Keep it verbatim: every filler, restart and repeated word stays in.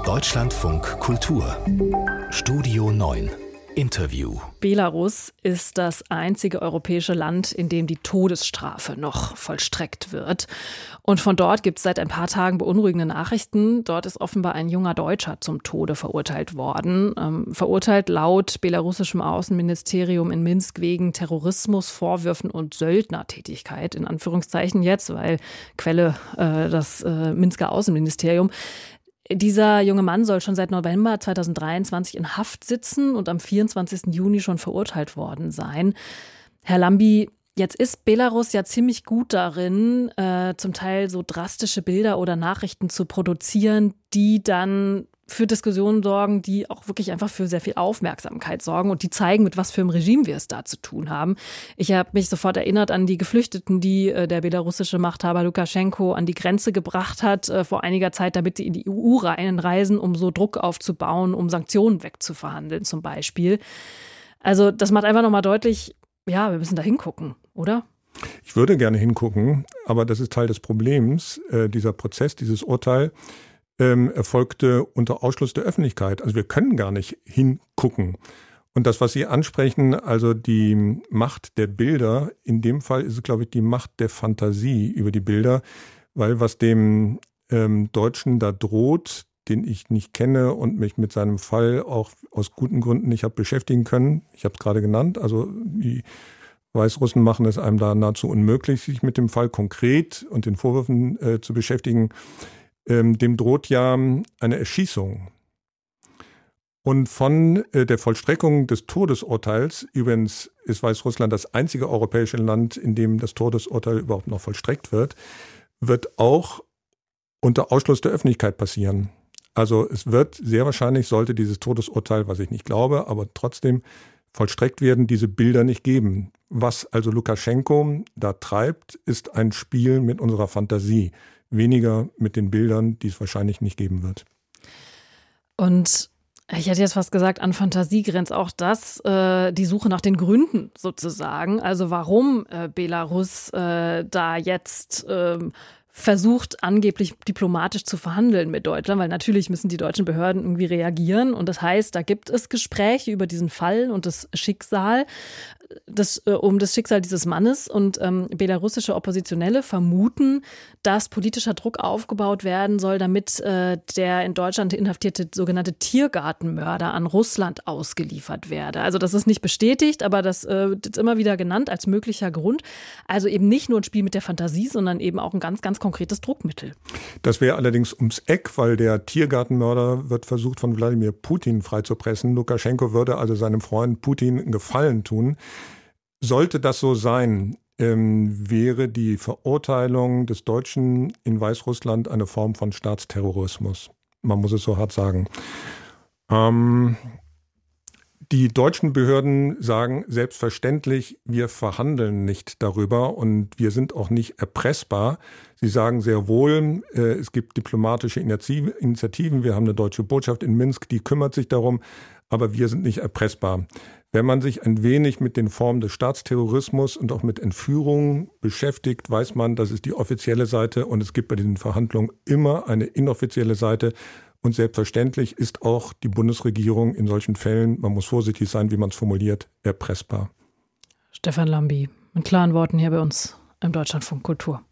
Deutschlandfunk Kultur Studio neun Interview. Belarus ist das einzige europäische Land, in dem die Todesstrafe noch vollstreckt wird. Und von dort gibt es seit ein paar Tagen beunruhigende Nachrichten. Dort ist offenbar ein junger Deutscher zum Tode verurteilt worden. Ähm, verurteilt laut belarussischem Außenministerium in Minsk wegen Terrorismus, Vorwürfen und Söldnertätigkeit. In Anführungszeichen jetzt, weil Quelle äh, das äh, Minsker Außenministerium. Dieser junge Mann soll schon seit November zweitausenddreiundzwanzig in Haft sitzen und am vierundzwanzigsten Juni schon verurteilt worden sein. Herr Lambi, jetzt ist Belarus ja ziemlich gut darin, äh, zum Teil so drastische Bilder oder Nachrichten zu produzieren, die dann für Diskussionen sorgen, die auch wirklich einfach für sehr viel Aufmerksamkeit sorgen und die zeigen, mit was für einem Regime wir es da zu tun haben. Ich habe mich sofort erinnert an die Geflüchteten, die äh, der belarussische Machthaber Lukaschenko an die Grenze gebracht hat äh, vor einiger Zeit, damit sie in die E U reinreisen, um so Druck aufzubauen, um Sanktionen wegzuverhandeln zum Beispiel. Also das macht einfach nochmal deutlich, ja, wir müssen da hingucken, oder? Ich würde gerne hingucken, aber das ist Teil des Problems, äh, dieser Prozess, dieses Urteil, Ähm, erfolgte unter Ausschluss der Öffentlichkeit. Also wir können gar nicht hingucken. Und das, was Sie ansprechen, also die Macht der Bilder, in dem Fall ist es, glaube ich, die Macht der Fantasie über die Bilder, weil was dem ähm, Deutschen da droht, den ich nicht kenne und mich mit seinem Fall auch aus guten Gründen nicht habe beschäftigen können, ich habe es gerade genannt, also die Weißrussen machen es einem da nahezu unmöglich, sich mit dem Fall konkret und den Vorwürfen äh, zu beschäftigen. Ähm, dem droht ja eine Erschießung. Und von äh, der Vollstreckung des Todesurteils, übrigens ist Weißrussland das einzige europäische Land, in dem das Todesurteil überhaupt noch vollstreckt wird, wird auch unter Ausschluss der Öffentlichkeit passieren. Also es wird sehr wahrscheinlich, sollte dieses Todesurteil, was ich nicht glaube, aber trotzdem vollstreckt werden, diese Bilder nicht geben. Was also Lukaschenko da treibt, ist ein Spiel mit unserer Fantasie. Weniger mit den Bildern, die es wahrscheinlich nicht geben wird. Und ich hätte jetzt fast gesagt, an Fantasie grenzt auch das, äh, die Suche nach den Gründen sozusagen. Also warum äh, Belarus äh, da jetzt äh, versucht, angeblich diplomatisch zu verhandeln mit Deutschland, weil natürlich müssen die deutschen Behörden irgendwie reagieren. Und das heißt, da gibt es Gespräche über diesen Fall und das Schicksal, das, äh, um das Schicksal dieses Mannes. Und ähm, belarussische Oppositionelle vermuten, dass politischer Druck aufgebaut werden soll, damit äh, der in Deutschland inhaftierte sogenannte Tiergartenmörder an Russland ausgeliefert werde. Also das ist nicht bestätigt, aber das äh, wird immer wieder genannt als möglicher Grund. Also eben nicht nur ein Spiel mit der Fantasie, sondern eben auch ein ganz, ganz konkretes Druckmittel. Das wäre allerdings ums Eck, weil der Tiergartenmörder wird versucht, von Wladimir Putin freizupressen. Lukaschenko würde also seinem Freund Putin einen Gefallen tun. Sollte das so sein, ähm, wäre die Verurteilung des Deutschen in Weißrussland eine Form von Staatsterrorismus. Man muss es so hart sagen. Ähm, die deutschen Behörden sagen selbstverständlich, wir verhandeln nicht darüber und wir sind auch nicht erpressbar. Sie sagen sehr wohl, äh, es gibt diplomatische Initiativen, wir haben eine deutsche Botschaft in Minsk, die kümmert sich darum, aber wir sind nicht erpressbar. Wenn man sich ein wenig mit den Formen des Staatsterrorismus und auch mit Entführung beschäftigt, weiß man, das ist die offizielle Seite und es gibt bei diesen Verhandlungen immer eine inoffizielle Seite. Und selbstverständlich ist auch die Bundesregierung in solchen Fällen, man muss vorsichtig sein, wie man es formuliert, erpressbar. Stefan Lambi, mit klaren Worten hier bei uns im Deutschlandfunk Kultur.